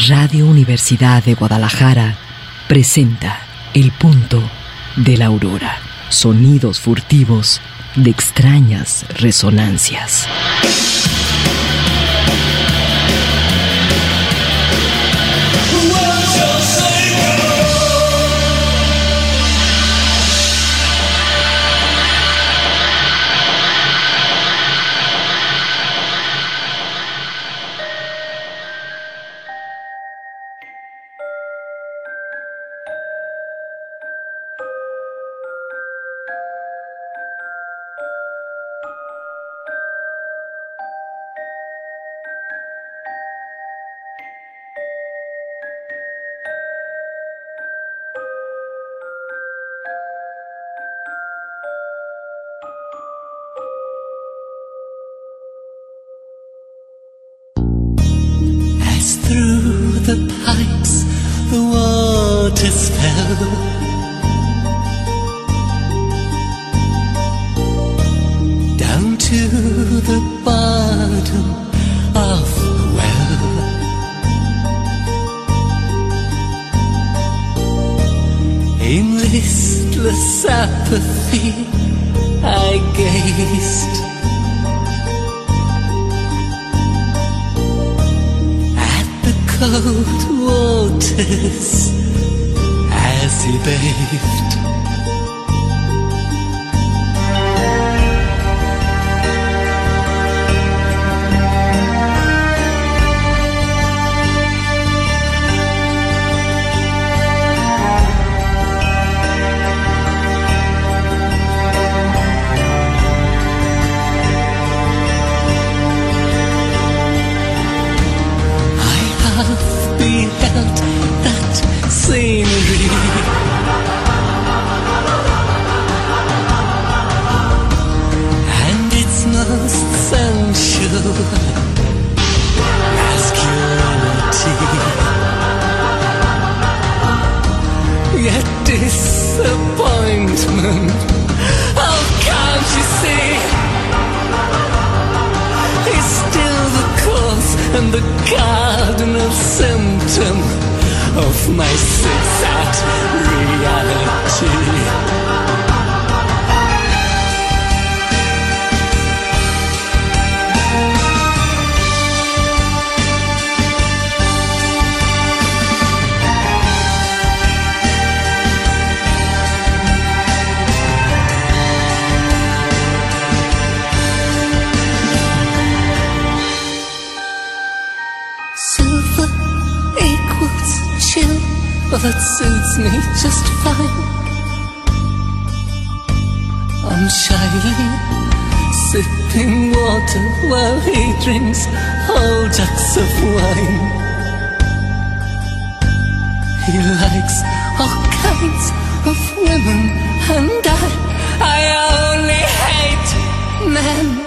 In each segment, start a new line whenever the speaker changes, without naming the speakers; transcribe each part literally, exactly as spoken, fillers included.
Radio Universidad de Guadalajara presenta El Punto de la Aurora. Sonidos furtivos de extrañas resonancias.
Through the pipes the waters fell, down to the bottom of the well. In listless apathy I gazed cold waters as he bathed. Beheld that scenery, and its most sensual masculinity. Yet disappointment, oh can't you see, is still the cause and the cardinal symptom of my sad reality. Well, that suits me just fine. I'm shyly sipping water while he drinks whole jugs of wine. He likes all kinds of women, and I, I only hate men.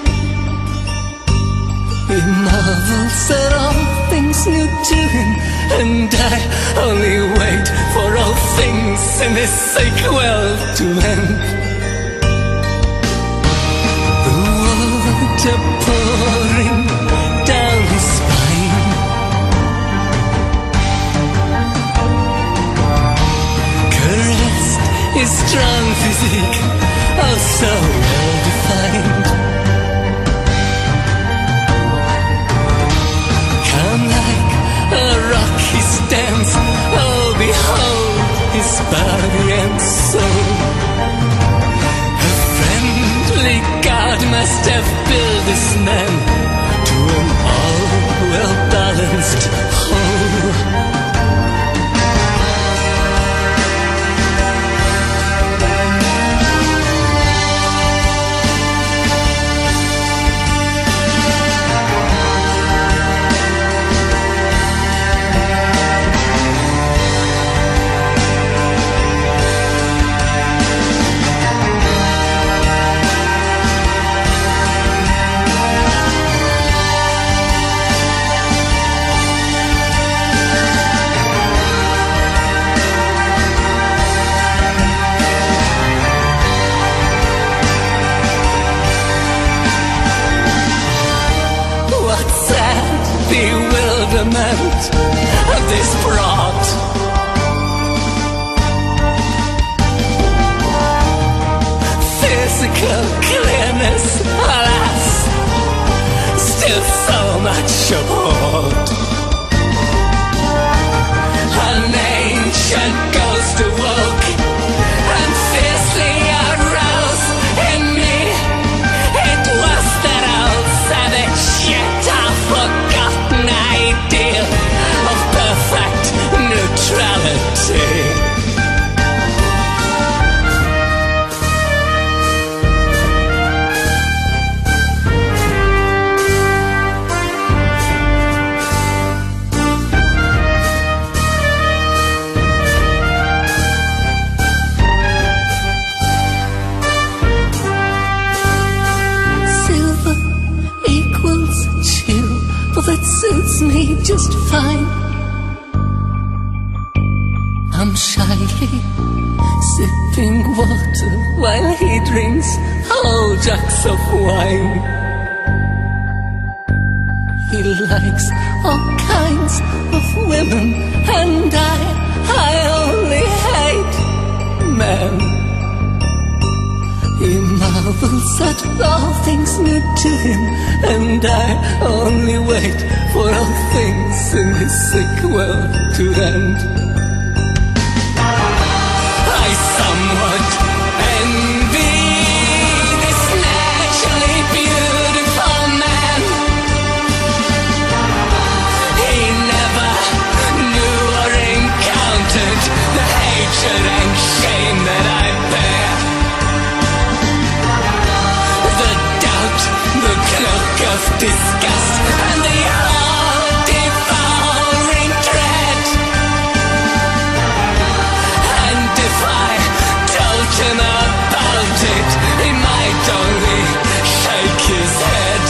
He marvels at all things new to him, and I only wait for all things in this sequel to end. The water pouring down his spine, caressed his strong physique, oh so well defined. A rock he stands, oh behold his body and soul. A friendly God must have built this man to an all well balanced whole. this brought. Physical clearness, alas, still so much aboard. An ancient ghost awoke and fiercely aroused in me. It was that old savage yet half-forgotten ideal of perfect neutrality. That suits me just fine. I'm shyly sipping water while he drinks whole jugs of wine. He likes all kinds of women, and I, I only hate men. He marvels at all things new to him, and I only wait for all things in this sick world to end. I somewhat envy this naturally beautiful man. He never knew or encountered the hatred and shame that I bear. The cloak of disgust and the all-devouring dread. And if I told him about it, he might only shake his head.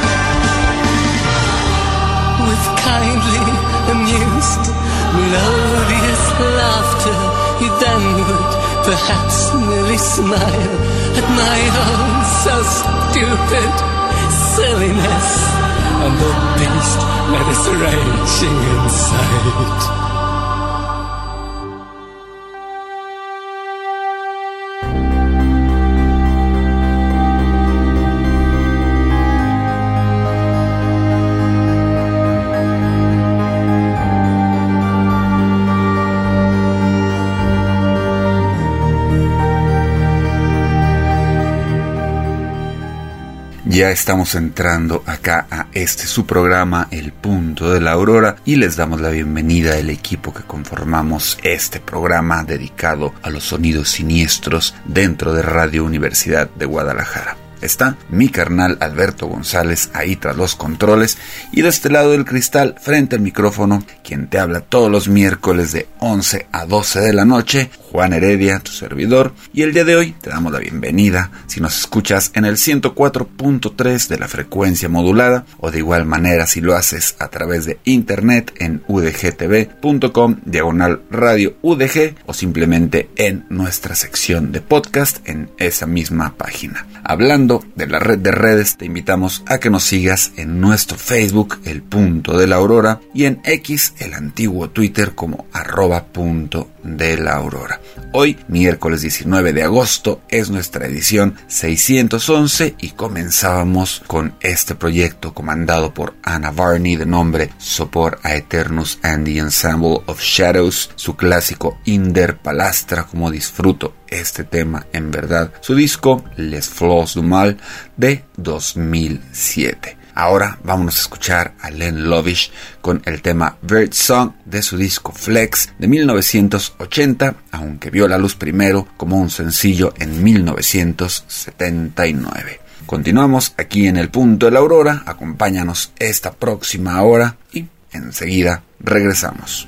With kindly amused, melodious laughter, he then would perhaps merely smile at my own so stupid silliness and the beast that is raging inside.
Ya estamos entrando acá a este su programa, El Punto de la Aurora, y les damos la bienvenida al equipo que conformamos este programa dedicado a los sonidos siniestros dentro de Radio Universidad de Guadalajara. Está mi carnal Alberto González ahí tras los controles, y de este lado del cristal, frente al micrófono, quien te habla todos los miércoles de once a doce de la noche, Juan Heredia, tu servidor. Y el día de hoy te damos la bienvenida si nos escuchas en el ciento cuatro punto tres de la frecuencia modulada, o de igual manera si lo haces a través de internet en udgtv.com diagonal radio udg, o simplemente en nuestra sección de podcast en esa misma página. Hablando de la red de redes, te invitamos a que nos sigas en nuestro Facebook, El Punto de la Aurora, y en X, el antiguo Twitter, como arroba punto de la Aurora. Hoy, miércoles diecinueve de agosto, es nuestra edición seiscientos once y comenzábamos con este proyecto comandado por Anna Varney de nombre Sopor Aeternus and the Ensemble of Shadows, su clásico Inder Palastra, como disfruto este tema en verdad, su disco Les Flots du Mal de dos mil siete. Ahora vámonos a escuchar a Len Lovish con el tema Bird Song de su disco Flex de mil novecientos ochenta, aunque vio la luz primero como un sencillo en mil novecientos setenta y nueve. Continuamos aquí en El Punto de la Aurora, acompáñanos esta próxima hora y enseguida regresamos.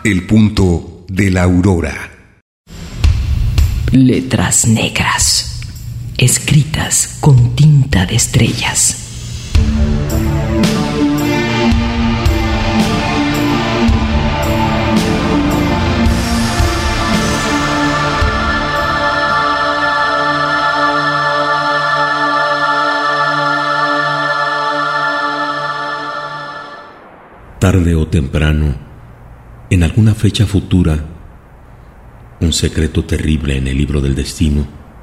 El punto de la aurora.
Letras negras, escritas con tinta de estrellas.
Tarde o temprano, en alguna fecha futura, un secreto terrible en el libro del destino.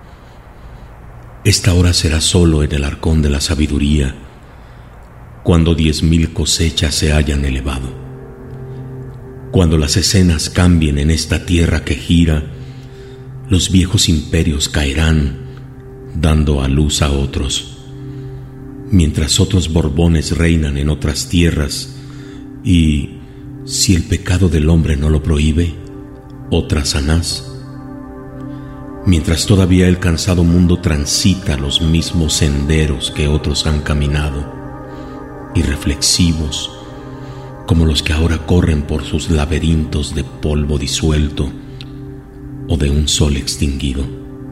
Esta hora será solo en el arcón de la sabiduría, cuando diez mil cosechas se hayan elevado, cuando las escenas cambien en esta tierra que gira, los viejos imperios caerán, dando a luz a otros, mientras otros Borbones reinan en otras tierras. Y, si el pecado del hombre no lo prohíbe, otra Sanás. Mientras todavía el cansado mundo transita los mismos senderos que otros han caminado, irreflexivos, como los que ahora corren por sus laberintos de polvo disuelto o de un sol extinguido.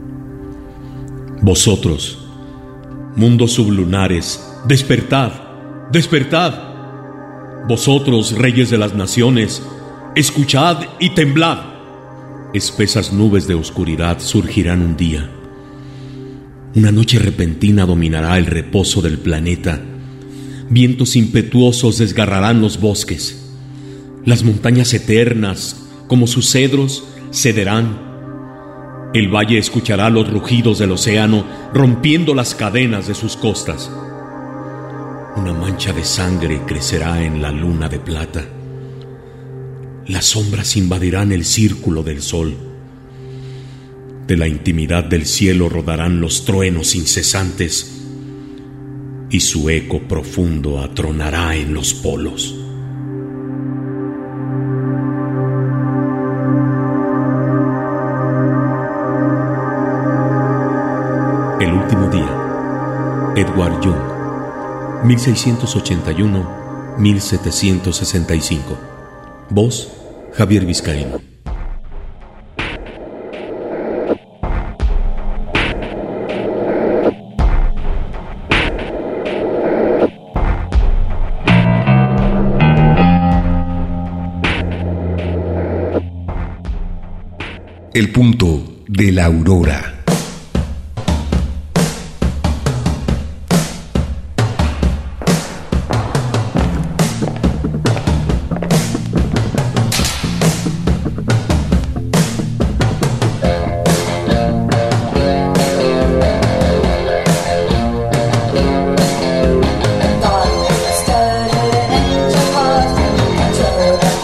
Vosotros, mundos sublunares, despertad, despertad. Vosotros, reyes de las naciones, escuchad y temblad. Espesas nubes de oscuridad surgirán un día. Una noche repentina dominará el reposo del planeta. Vientos impetuosos desgarrarán los bosques. Las montañas eternas, como sus cedros, cederán. El valle escuchará los rugidos del océano, rompiendo las cadenas de sus costas. Una mancha de sangre crecerá en la luna de plata. Las sombras invadirán el círculo del sol. De la intimidad del cielo rodarán los truenos incesantes, y su eco profundo atronará en los polos. El último día. Edward Young. mil seiscientos ochenta y uno a mil setecientos sesenta y cinco. Voz, Javier Vizcaíno.
El punto de la aurora.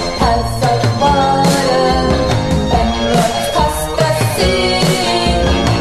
See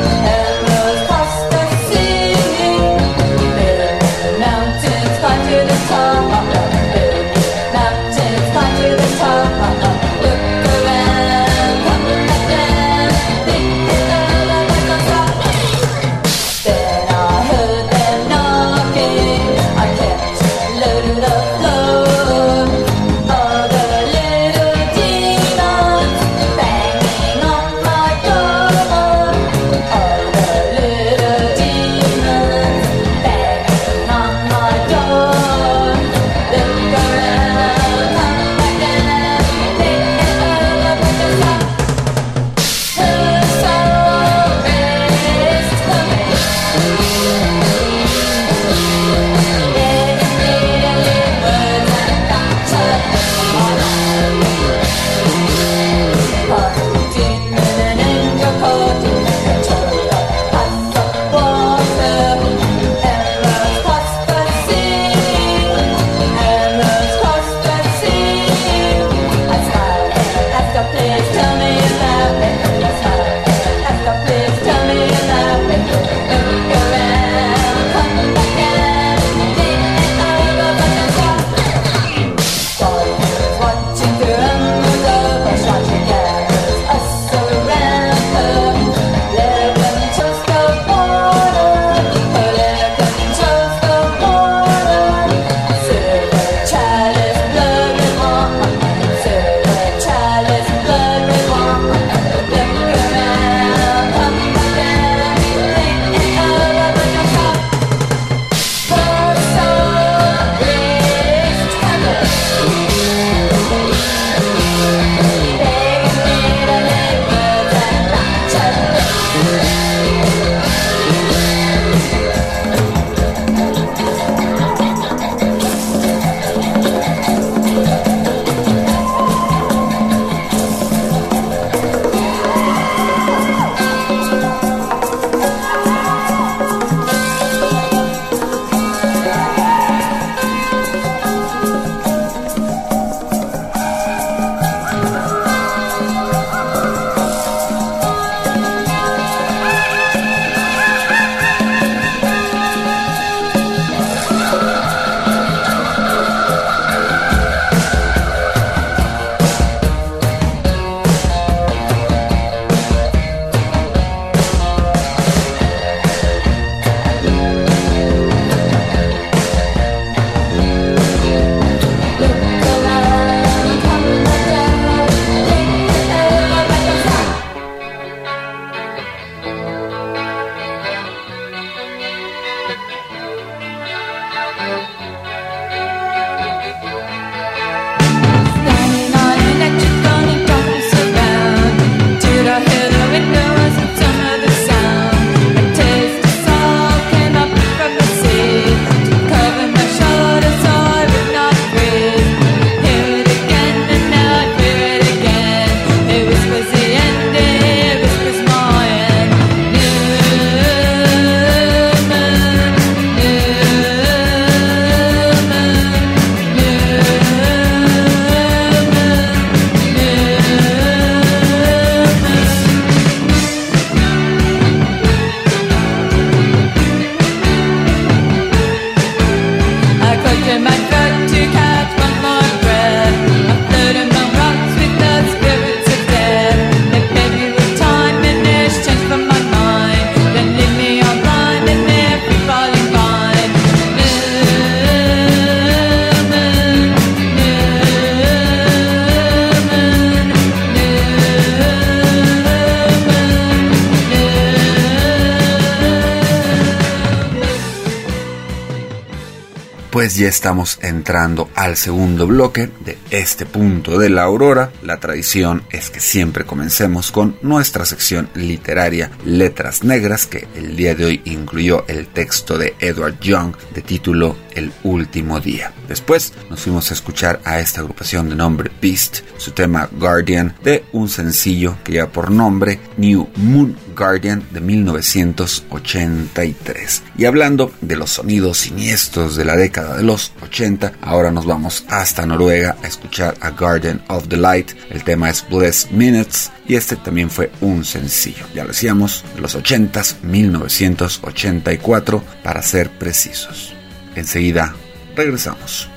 pues ya estamos entrando al segundo bloque de este punto de la aurora. La tradición es que siempre comencemos con nuestra sección literaria Letras Negras, que el día de hoy incluyó el texto de Edward Young de título El último día. Después nos fuimos a escuchar a esta agrupación de nombre Beast, su tema Guardian, de un sencillo que lleva por nombre New Moon Guardian de mil novecientos ochenta y tres. Y hablando de los sonidos siniestros de la década de los ochenta, ahora nos vamos hasta Noruega a escuchar a Guardian of the Light. El tema es Blessed Minutes y este también fue un sencillo, ya lo decíamos, de los ochentas, mil novecientos ochenta y cuatro para ser precisos. Enseguida regresamos.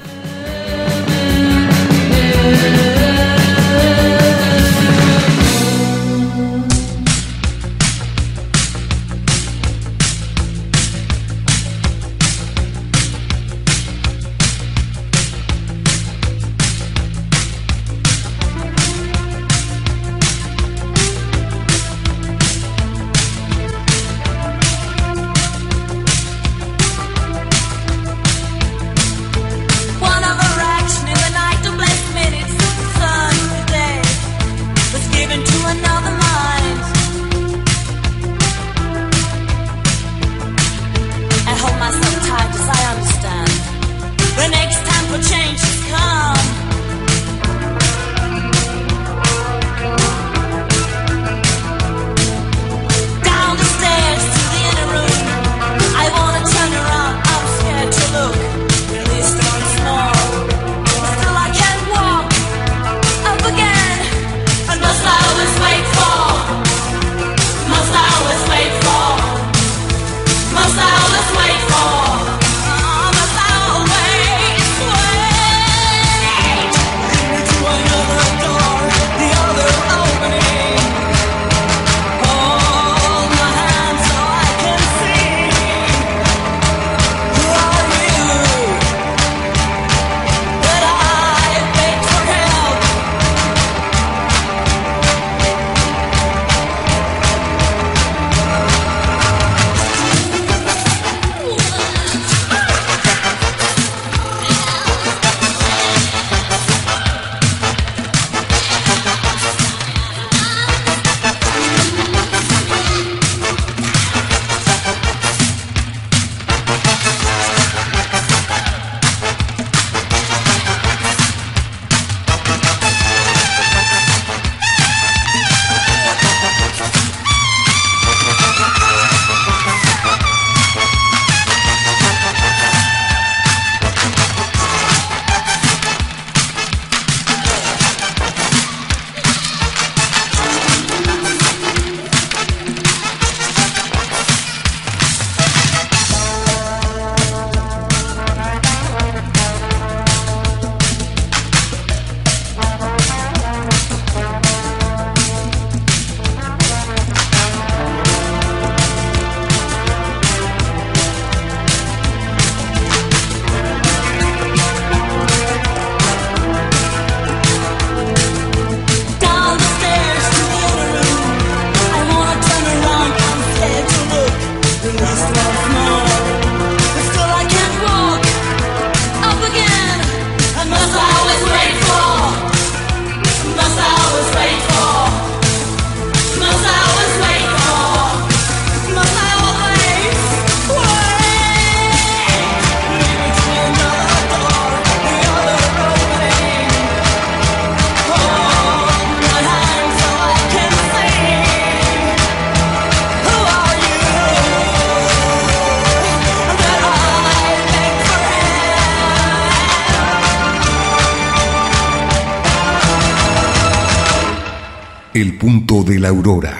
El punto de la aurora.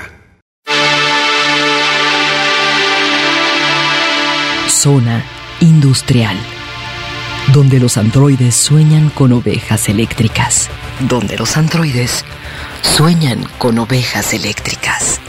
Zona industrial, donde los androides sueñan con ovejas eléctricas. Donde los androides sueñan con ovejas eléctricas.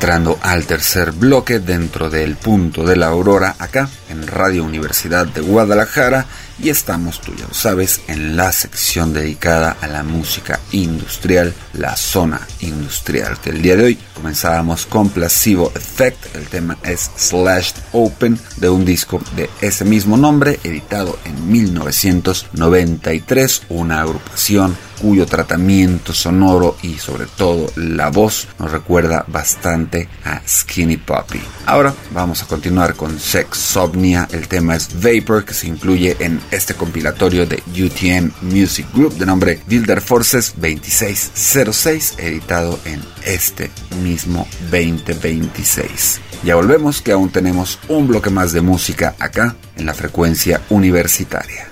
entrando al tercer bloque dentro del Punto de la Aurora, acá en Radio Universidad de Guadalajara, y estamos, tú ya lo sabes, en la sección dedicada a la música industrial, la zona industrial, que el día de hoy comenzábamos con Placebo Effect. El tema es Slashed Open, de un disco de ese mismo nombre, editado en mil novecientos noventa y tres, una agrupación cuyo tratamiento sonoro y sobre todo la voz nos recuerda bastante a Skinny Puppy. Ahora vamos a continuar con Sexsomnia. El tema es Vapor, que se incluye en este compilatorio de U T M Music Group de nombre Wilder Forces veintiséis cero seis, editado en este mismo veinte veintiséis. Ya volvemos, que aún tenemos un bloque más de música acá en la frecuencia universitaria.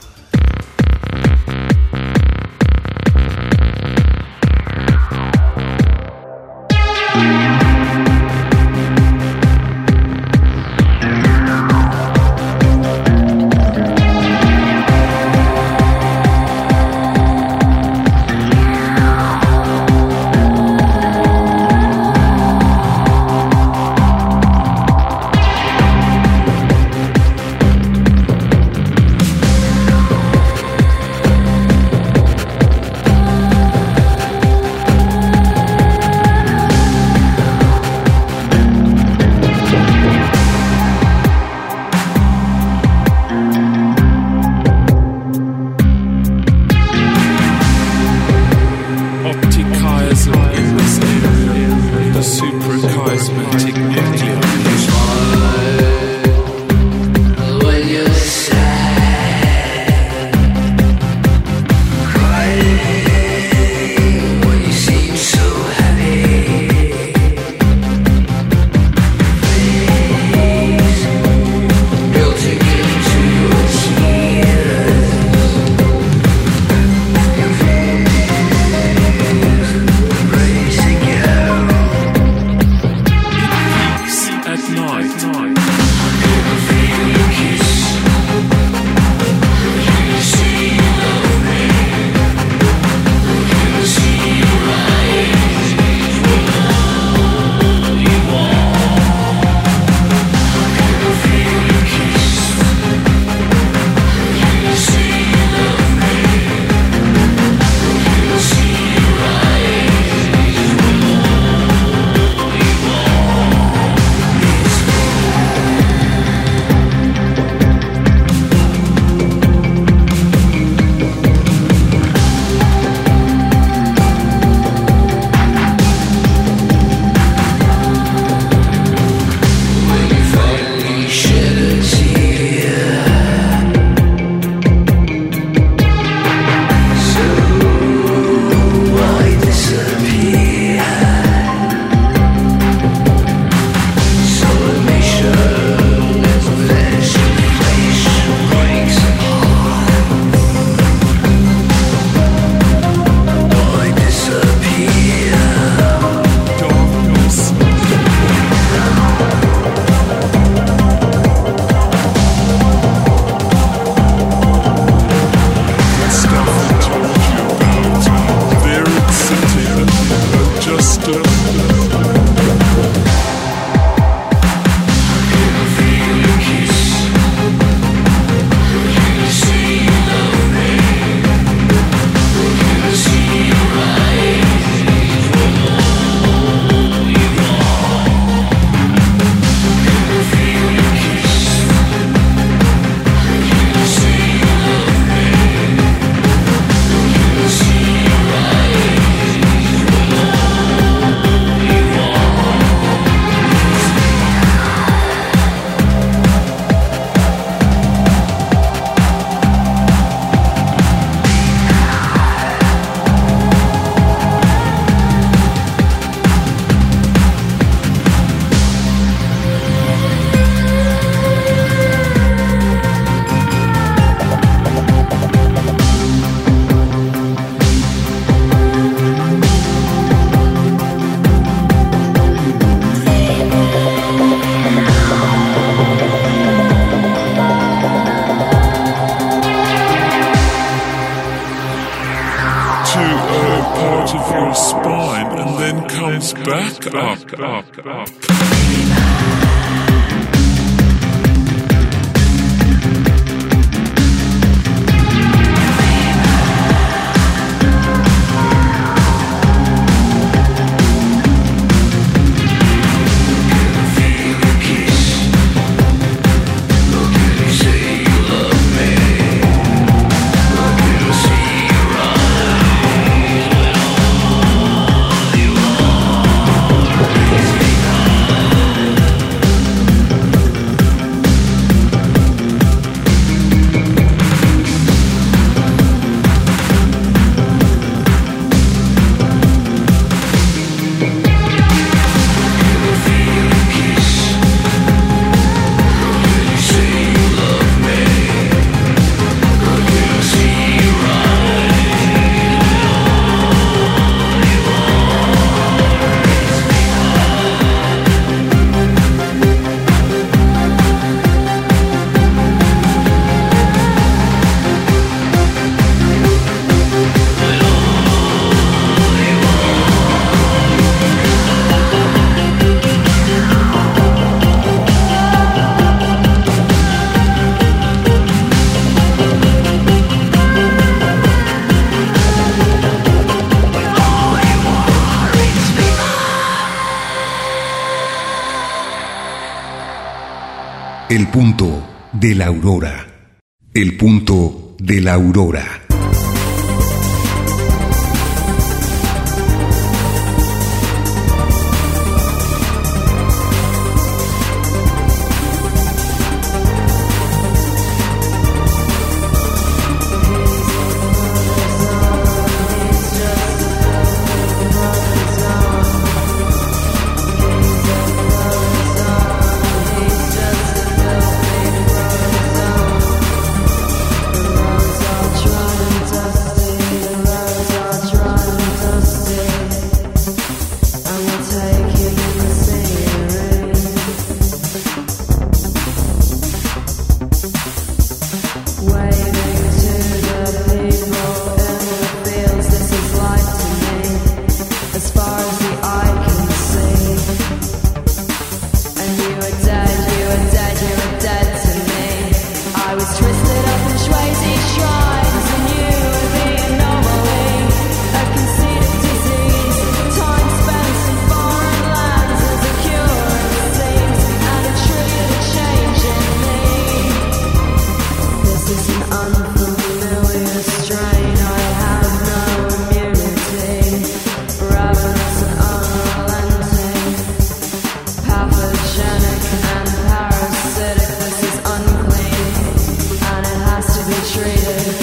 out of your spine and then comes back up, up, up.
El punto de la aurora. El punto de la aurora.
Treated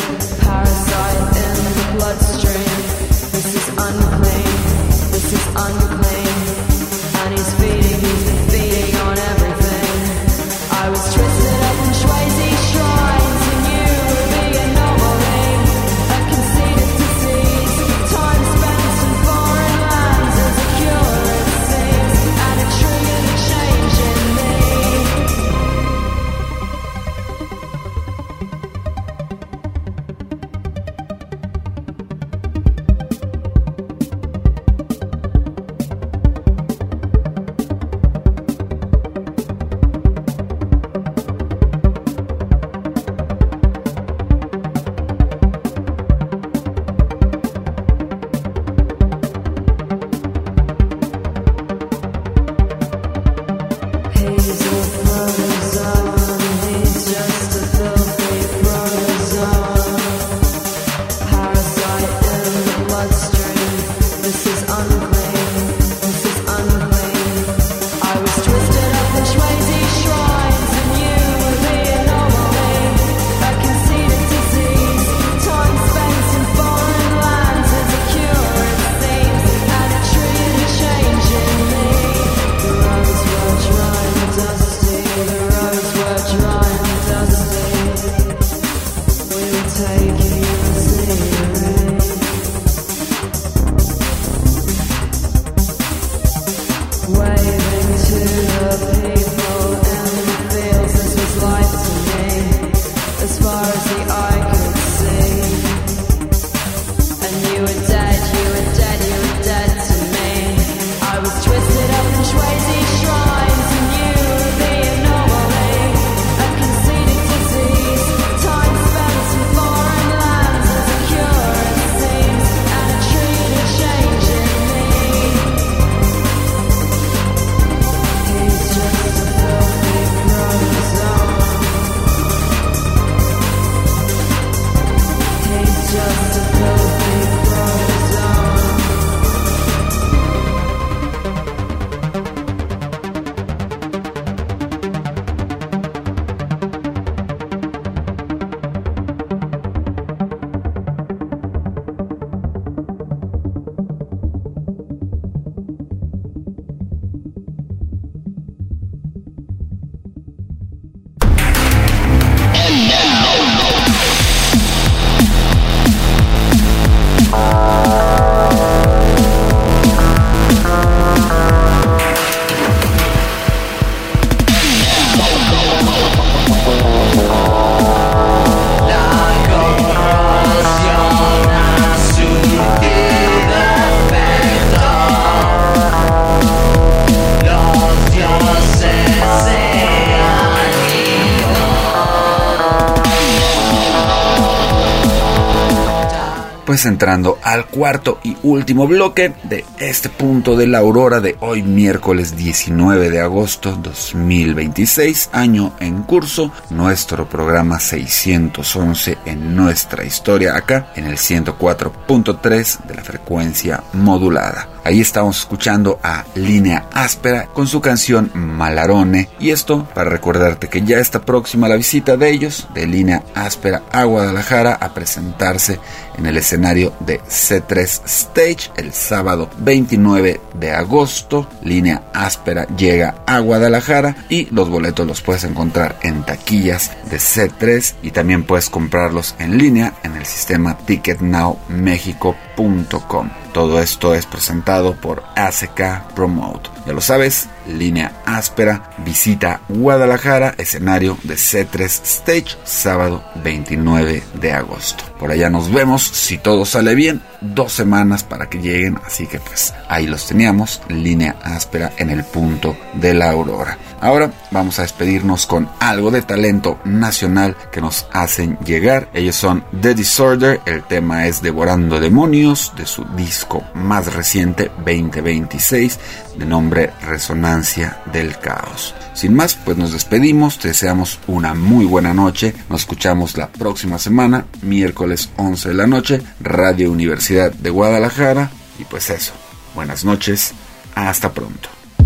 pues entrando al cuarto y último bloque de este punto de la aurora de hoy, miércoles diecinueve de agosto dos mil veintiséis, año en curso, nuestro programa seiscientos once en nuestra historia, acá en el ciento cuatro punto tres de la frecuencia modulada. Ahí estamos escuchando a Línea Áspera con su canción Malarone, y esto para recordarte que ya está próxima la visita de ellos, de Línea Áspera a Guadalajara, a presentarse en el escenario de C tres Stage el sábado veintinueve de agosto. Línea Áspera llega a Guadalajara y los boletos los puedes encontrar en taquillas de C tres y también puedes comprarlos en línea en el sistema ticket now mexico punto com. Todo esto es presentado por A C K Promote. Ya lo sabes, Línea Áspera visita Guadalajara, escenario de C tres Stage, sábado veintinueve de agosto. Por allá nos vemos, si todo sale bien, dos semanas para que lleguen, así que pues ahí los teníamos, Línea Áspera en el punto de la aurora. Ahora vamos a despedirnos con algo de talento nacional que nos hacen llegar. Ellos son The Disorder, el tema es Devorando Demonios, de su disco más reciente veinte veintiséis, de nombre Resonancia del Caos. Sin más, pues nos despedimos, te deseamos una muy buena noche, nos escuchamos la próxima semana, miércoles once de la noche, Radio Universidad de Guadalajara, y pues eso, buenas noches, hasta pronto.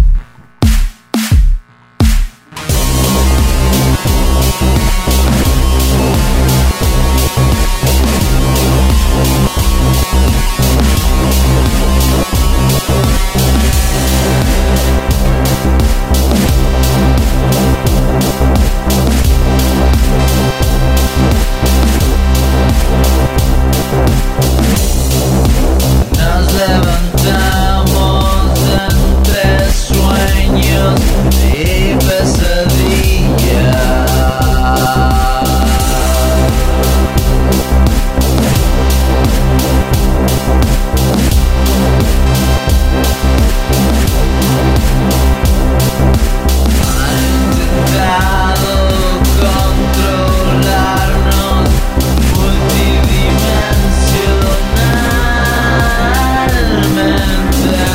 Nos levantamos entre sueños y pesadillas. Han intentado controlarnos multidimensionalmente.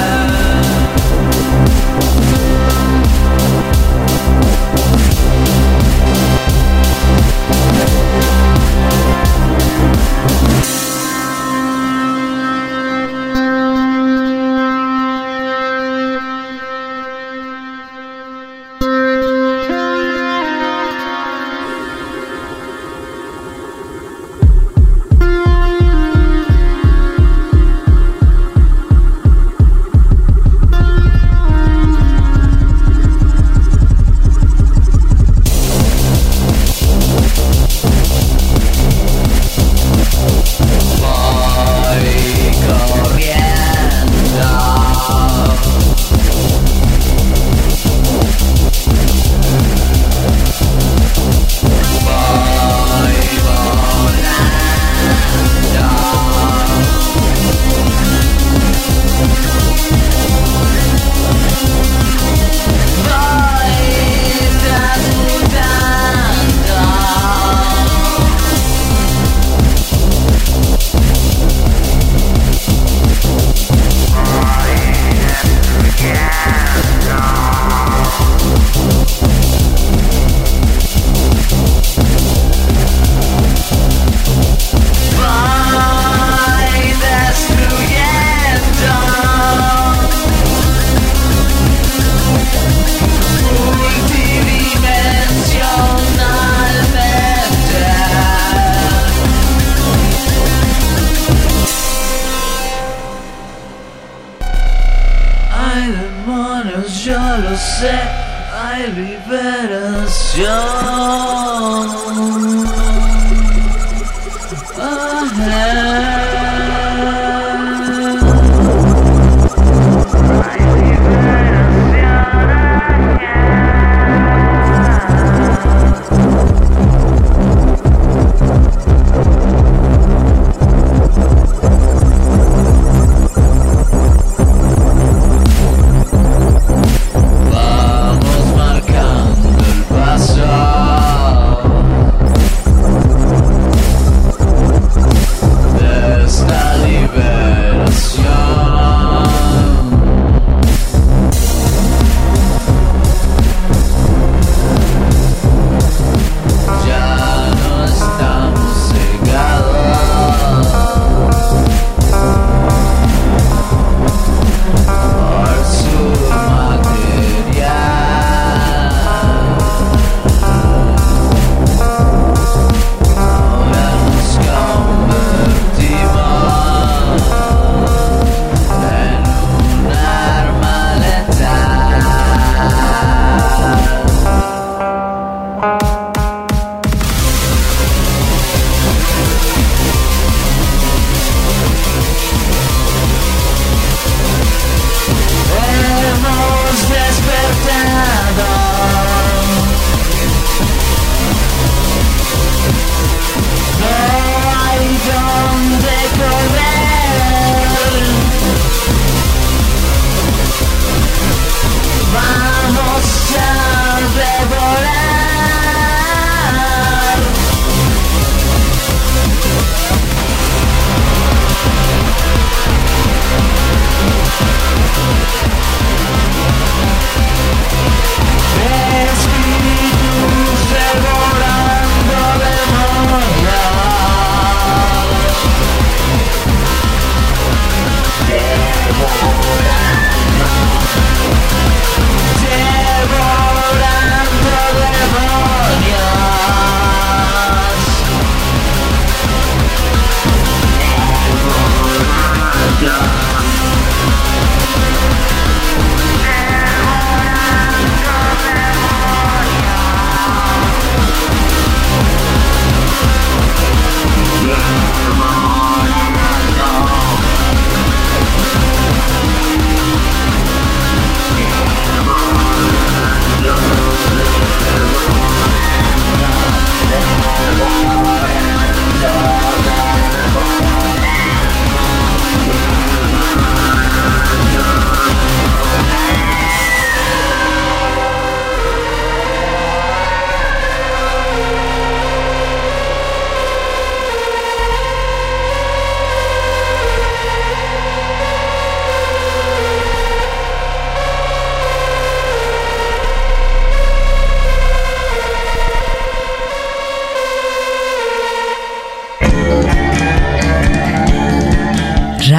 Hay demonios, yo lo sé, hay liberación.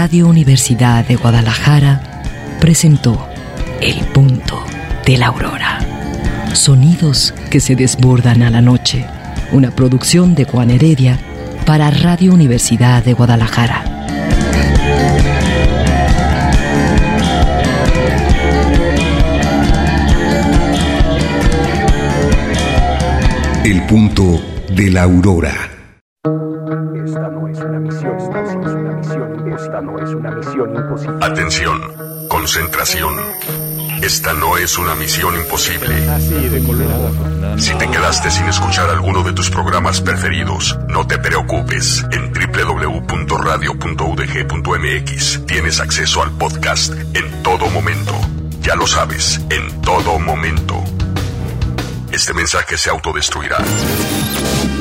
Radio Universidad de Guadalajara presentó El Punto de la Aurora. Sonidos que se desbordan a la noche. Una producción de Juan Heredia para Radio Universidad de Guadalajara.
El Punto de la Aurora.
Esta no es una misión, esta es una misión, esta no es una misión imposible.
Atención, concentración. Esta no es una misión imposible.
Así de colorado.
Si te quedaste sin escuchar alguno de tus programas preferidos, no te preocupes. En doble u doble u doble u punto radio punto u d g punto m x tienes acceso al podcast en todo momento. Ya lo sabes, en todo momento. Este mensaje se autodestruirá.